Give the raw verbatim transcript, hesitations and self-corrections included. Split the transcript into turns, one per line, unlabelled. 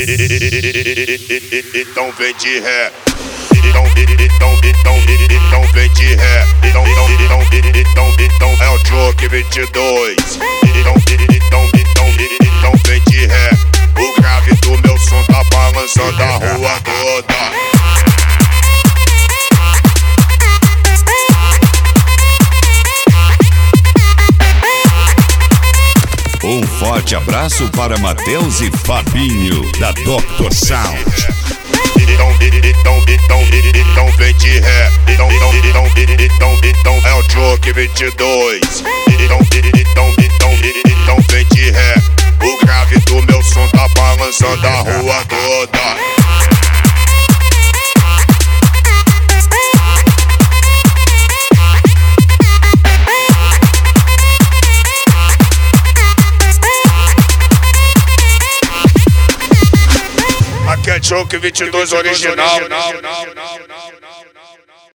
Então vem de ré. Então, então, então, então vem de ré. Então, então, então, então, então é o Joke vinte e dois. Então, então, então, então vem de ré. O grave do meu som tá balançando a rua toda.
Um forte abraço para Matheus e Fabinho, da doutor Sound.
Então, então, então, então vem de ré. Então, então, então, então, então é o Joke vinte e dois. Então, então, então, então vem de ré. O grave do meu som tá balançando a rua toda. Aqui é Joke vinte e dois original.